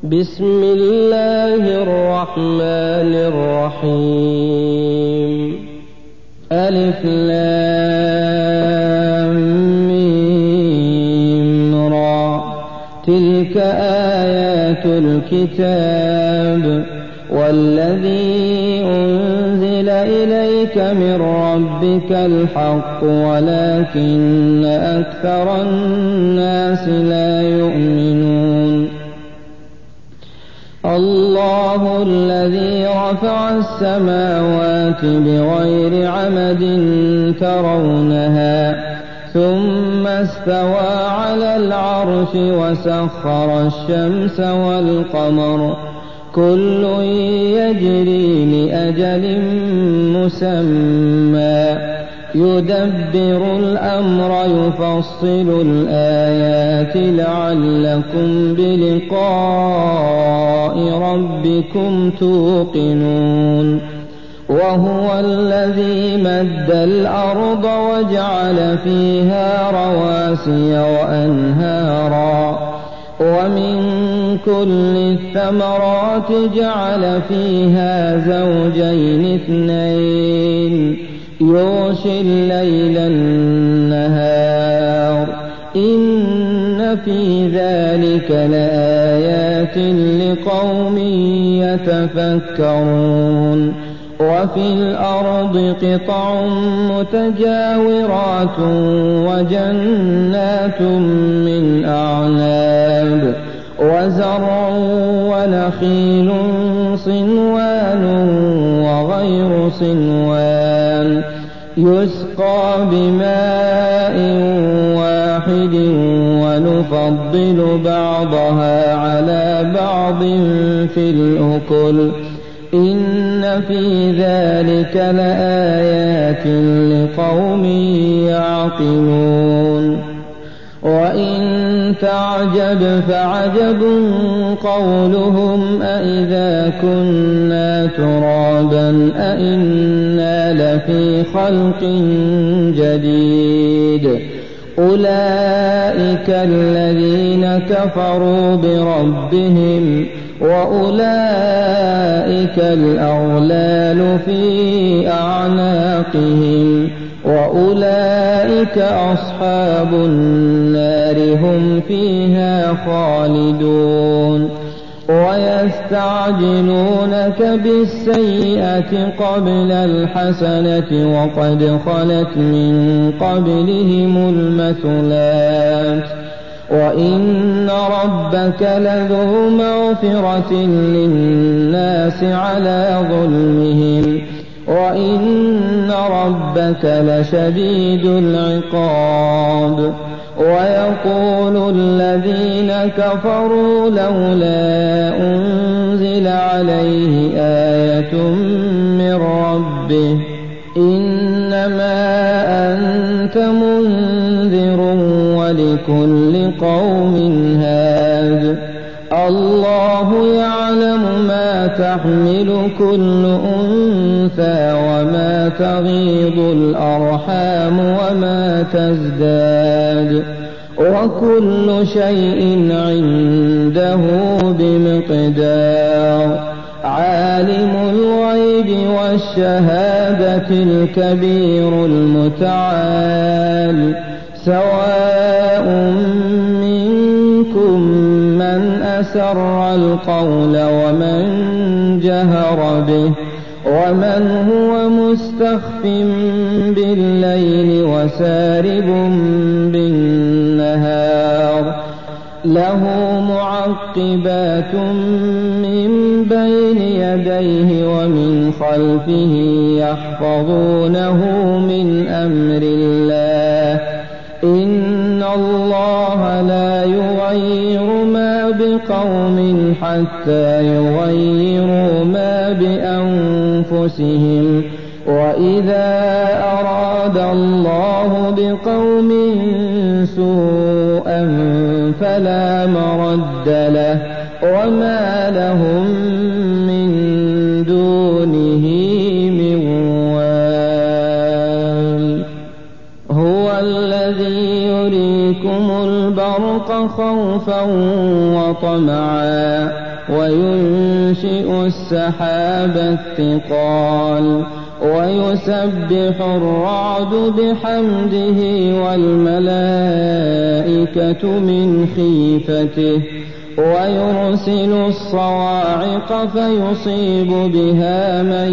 بسم الله الرحمن الرحيم ألف لام ميم را تلك آيات الكتاب والذي أنزل إليك من ربك الحق ولكن أكثر الناس لا يؤمنون الله الذي رفع السماوات بغير عمد ترونها ثم استوى على العرش وسخر الشمس والقمر كل يجري لأجل مسمى يدبر الأمر يفصل الآيات لعلكم بلقاء ربكم توقنون وهو الذي مد الأرض وجعل فيها رواسي وأنهارا ومن كل الثمرات جعل فيها زوجين اثنين يغشي الليل النهار إن في ذلك لآيات لقوم يتفكرون وفي الأرض قطع متجاورات وجنات من أعناب وزرع ونخيل صنوان وغير صنوان يسقى بماء واحد ونفضل بعضها على بعض في الأكل إن في ذلك لآيات لقوم يعقلون وإن تعجب فعجب قولهم أإذا كنا ترابا أإنا لفي خلق جديد أولئك الذين كفروا بربهم وأولئك الأغلال في أعناقهم وأولئك أصحاب النار هم فيها خالدون ويستعجلونك بالسيئة قبل الحسنة وقد خلت من قبلهم المثلات وإن ربك لذو مغفرة للناس على ظلمهم وإن ربك لشديد العقاب ويقول الذين كفروا لولا أنزل عليه آية من ربه إنما أنت منذر ولكل قوم هاد الله يعلم ما تحمل كل أنثى وما تغيض الأرحام وما تزداد وكل شيء عنده بمقدار عالم الغيب والشهادة الكبير المتعال سواء منكم من أسر القول ومن جهر به ومن هو مستخف بالليل وسارب بالنهار له معقبات من بين يديه ومن خلفه يحفظونه من أمر الله إن الله لا يغير ما بقوم حتى يغيروا ما بأنفسهم وإذا أراد الله بقوم سوءا فلا مرد له وما لهم من دونه من وال هو الذي يريكم البرق خوفا وطمعا وينشئ السحاب الثقال ويسبح الرعد بحمده والملائكة من خيفته ويرسل الصواعق فيصيب بها من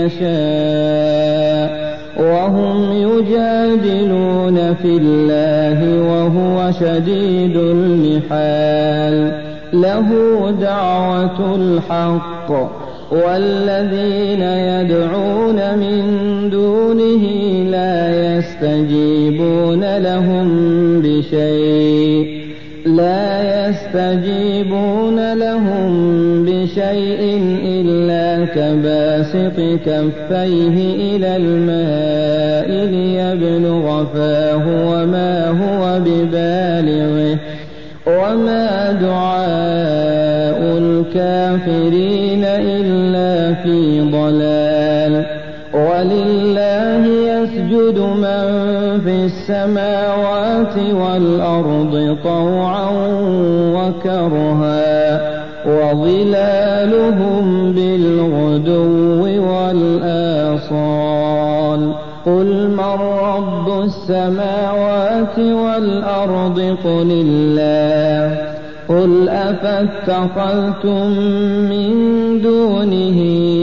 يشاء وهم يجادلون في الله وهو شديد المحال له دعوة الحق والذين يدعون من دونه لا يستجيبون لهم بشيء إلا كباسط كفيه إلى الماء ليبلغ فاه وما هو ببالغه وما دعاء الكافرين إلا في ضلال ولله يسجد من في السماوات والأرض طوعا وكرها وظلالهم بالغدو والآصال قل من رب السماوات والأرض قل الله قل أفاتخذتم من دونه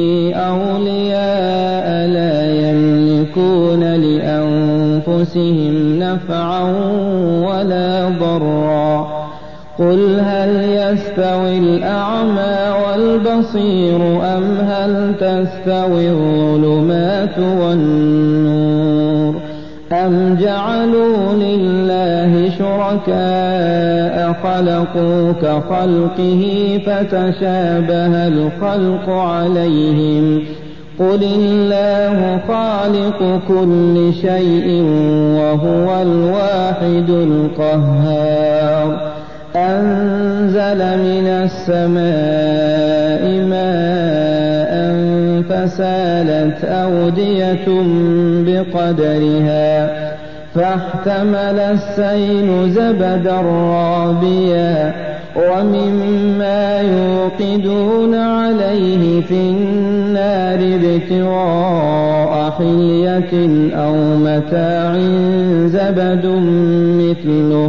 أولياء لا يملكون لأنفسهم نفعا ولا ضرا قل هل يستوي الأعمى والبصير أم هل تستوي الظلمات والنور أم جعلوا لله شركاء خلقوا كخلقه فتشابه الخلق عليهم قل الله خالق كل شيء وهو الواحد القهار أنزل من السماء ماء فسالت أودية بقدرها فاحتمل السيل زبدا رابيا ومما يوقدون عليه في النار ابتغاء حلية أو متاع زبد مثله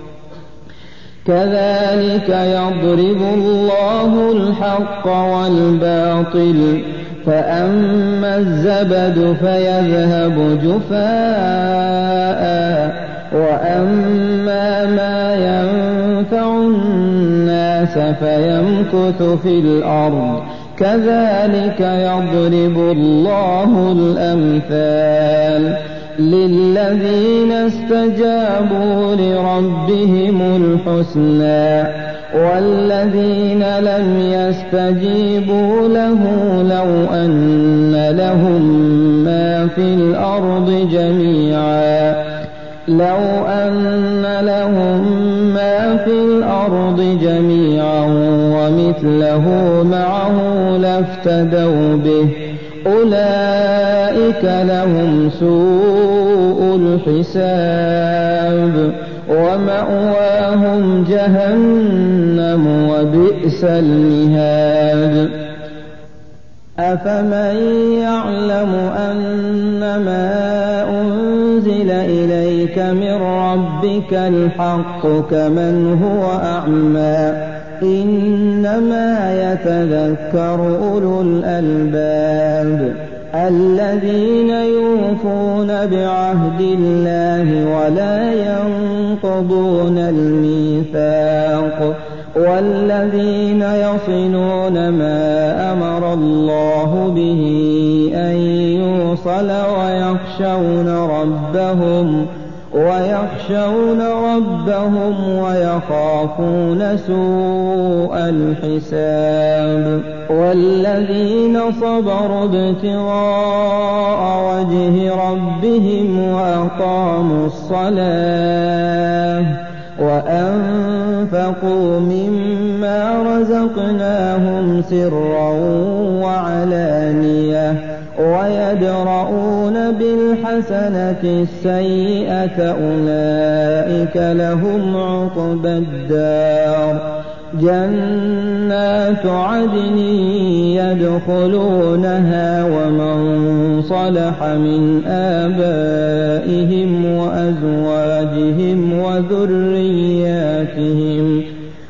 كذلك يضرب الله الحق والباطل فأما الزبد فيذهب جفاء وأما ما ينفع الناس فيمكث في الأرض كذلك يضرب الله الأمثال للذين استجابوا لربهم الحسنى والذين لم يستجيبوا له لو أن لهم ما في الأرض جميعا ومثله معه لافتدوا به أولئك لهم سوء الحساب ومأواهم جهنم وبئس المهاد أفمن يعلم أنما أنزل إليك من ربك الحق كمن هو أعمى إنما يتذكر أولو الألباب الذين يوفون بعهد الله ولا ينقضون الميثاق والذين يصلون ما أمر الله به أن يوصل ويخشون ربهم ويخافون سوء الحساب والذين صبروا ابتغاء وجه ربهم وأقاموا الصلاة وأنفقوا مما رزقناهم سرا وعلانية ويدرؤون بالحسنة السيئة أولئك لهم عقبى الدار جنات جنات عدن يدخلونها ومن صلح من آبائهم وأزواجهم وذرياتهم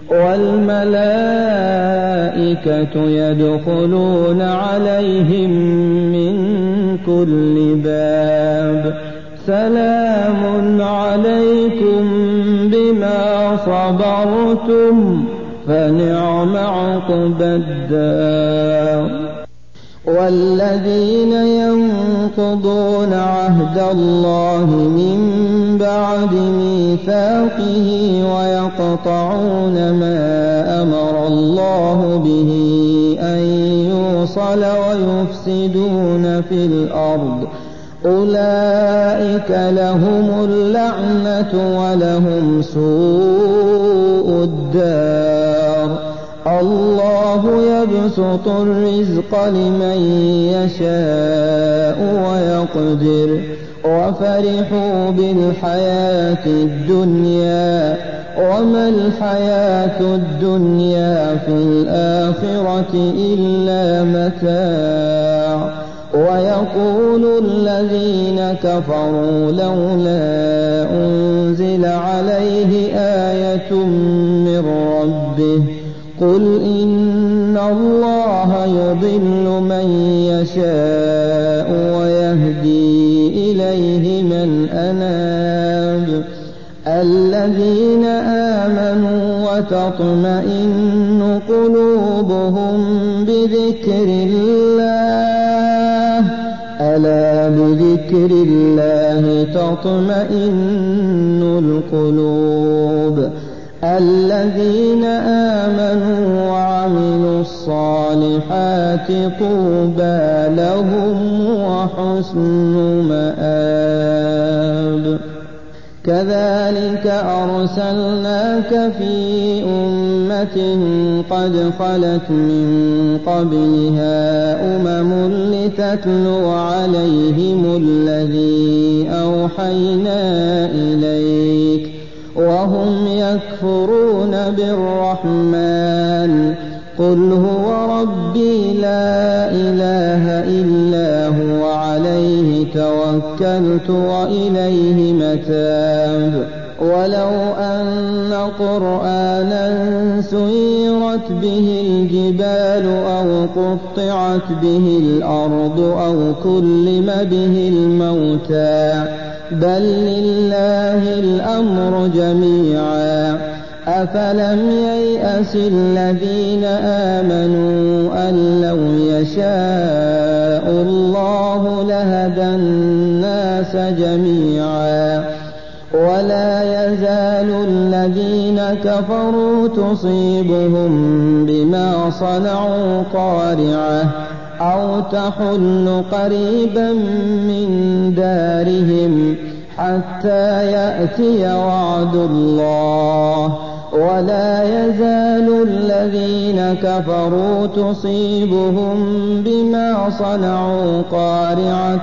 والملائكة يدخلون عليهم من كل باب سلام عليكم بما صبرتم فنعم عقبى الدار. والذين ينقضون عهد الله من بعد ميثاقه ويقطعون ما أمر الله به أن يوصل ويفسدون في الأرض أولئك لهم اللعنة ولهم سوء الدار. الله يبسط الرزق لمن يشاء ويقدر وفرحوا بالحياة الدنيا وما الحياة الدنيا في الآخرة إلا متاع. ويقول الذين كفروا لولا أنزل عليه آية من ربه قل إن الله يضل من يشاء ويهدي إليه من أناب. الذين آمنوا وتطمئن قلوبهم بذكر الله ألا بذكر الله تطمئن القلوب. الذين آمنوا وعملوا الصالحات طوبى لهم وحسن مآب. كذلك أرسلناك في أمة قد خلت من قبلها أمم لتتلو عليهم الذي أوحينا إليك وهم يكفرون بالرحمن قل هو ربي لا إله إلا هو عليه توكلت وإليه متاب. ولو أن قرآنا سيرت به الجبال أو قطعت به الأرض أو كلم به الموتى بل لله الأمر جميعا أفلم ييأس الذين آمنوا أن لو يشاء الله لهدى الناس جميعا. ولا يزال الذين كفروا تصيبهم بما صنعوا قارعة أو تحل قريبا من دارهم حتى يأتي وعد الله. ولا يزال الذين كفروا تصيبهم بما صنعوا قارعة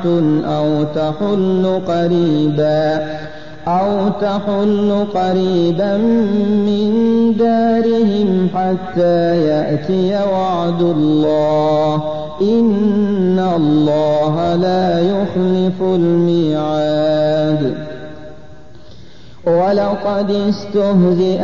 أو تحل قريبا من دارهم حتى يأتي وعد الله إن الله لا يخلف الميعاد. ولقد استهزئ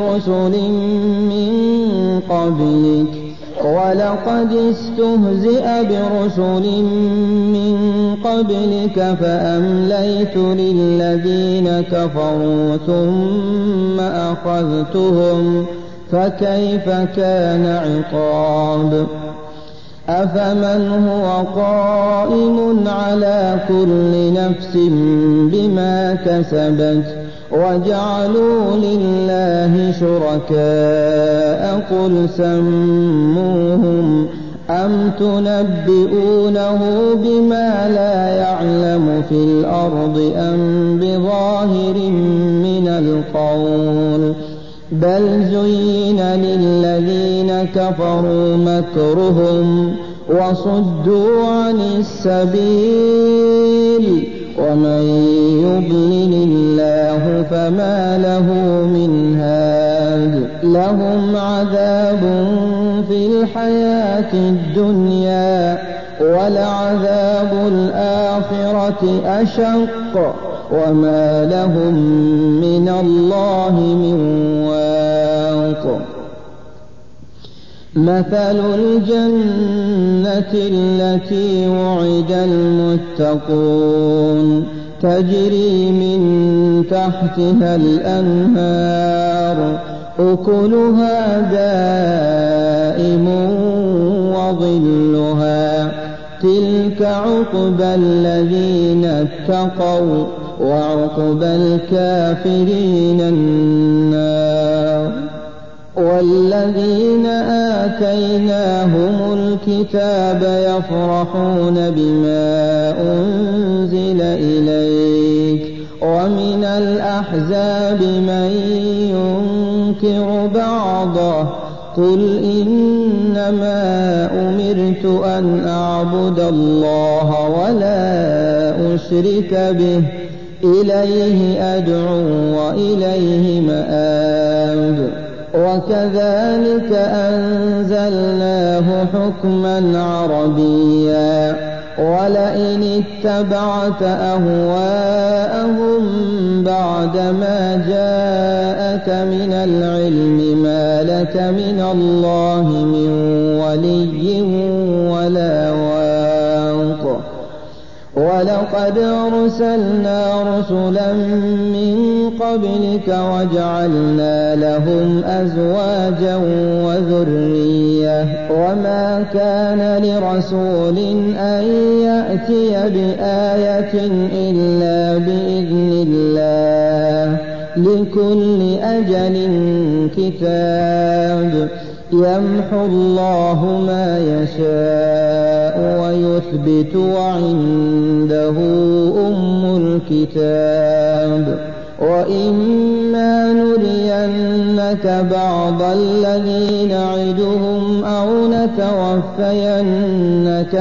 برسل من قبلك فأمليت للذين كفروا ثم أخذتهم فكيف كان عقاب. أفمن هو قائم على كل نفس بما كسبت وجعلوا لله شركاء قل سموهم أم تنبئونه بما لا يعلم في الأرض أم بظاهر من القول بل زين للذين كفروا مكرهم وصدوا عن السبيل ومن يضلل الله فما له من هاد لهم عذاب في الحياة الدنيا ولعذاب الآخرة أشق وما لهم من الله من واق مثل الجنة التي وعد المتقون تجري من تحتها الأنهار أكلها دائم وظلها تلك عقبى الذين اتقوا وعقبى الكافرين النار والذين آتيناهم الكتاب يفرحون بما أنزل إليك ومن الأحزاب من ينكر بعضه قل إنما أمرت أن أعبد الله ولا أشرك به إليه أدعو وإليه مآب وكذلك أنزلناه حكما عربيا ولئن اتبعت أهواءهم بعدما جاءك من العلم ما لك من الله من ولي ولا واق ولقد أرسلنا رسلا من قبلك وجعلنا لهم أزواجا وذرية وما كان لرسول أن يأتي بآية إلا بإذن الله لكل أجل كتاب يمحو الله ما يشاء ويثبت وعنده أم الكتاب وإما نرينك بعض الذي نعدهم أو نتوفينك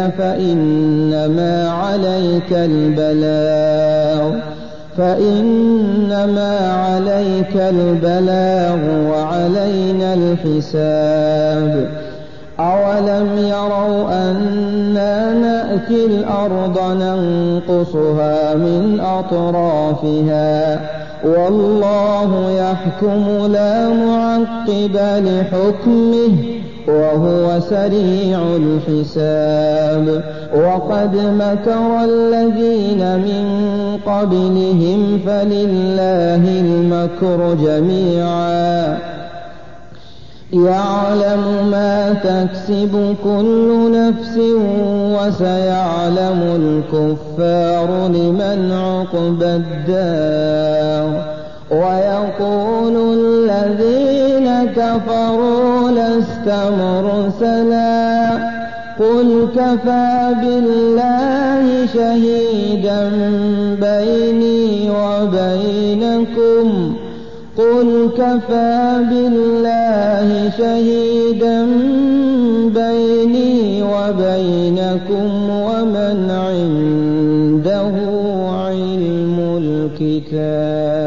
فإنما عليك البلاغ وعلينا الحساب أولم يروا أنا نأتي الأرض ننقصها من أطرافها والله يحكم لا معقب لحكمه وهو سريع الحساب وقد مكر الذين من قبلهم فلله المكر جميعا يعلم ما تكسب كل نفس وسيعلم الكفار لمن عقبى الدار ويقول الذين كفروا لست مرسلا قل كفى بالله شهيدا بيني وبينكم ومن عنده علم الكتاب